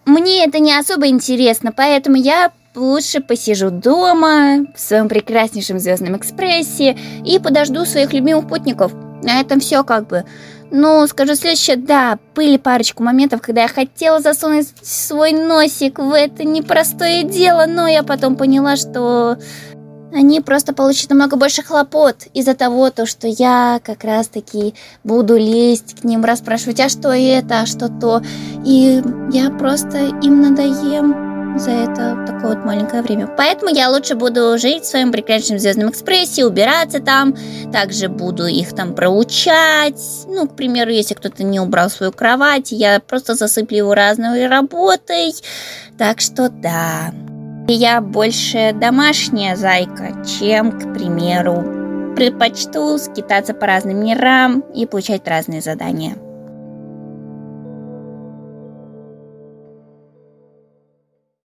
мне это не особо интересно, поэтому я лучше посижу дома в своем прекраснейшем Звездном экспрессе и подожду своих любимых путников. На этом все как бы. Ну, скажу следующее, да, были парочку моментов, когда я хотела засунуть свой носик в это непростое дело, но я потом поняла, что они просто получат намного больше хлопот из-за того, что я как раз-таки буду лезть к ним, расспрашивать, а что это, а что то. И я просто им надоем за это такое вот маленькое время. Поэтому я лучше буду жить в своем прекрасном Звездном экспрессе, убираться там. Также буду их там проучать. Ну, к примеру, если кто-то не убрал свою кровать, я просто засыплю его разной работой. Так что да. Я больше домашняя зайка, чем, к примеру, предпочту скитаться по разным мирам и получать разные задания.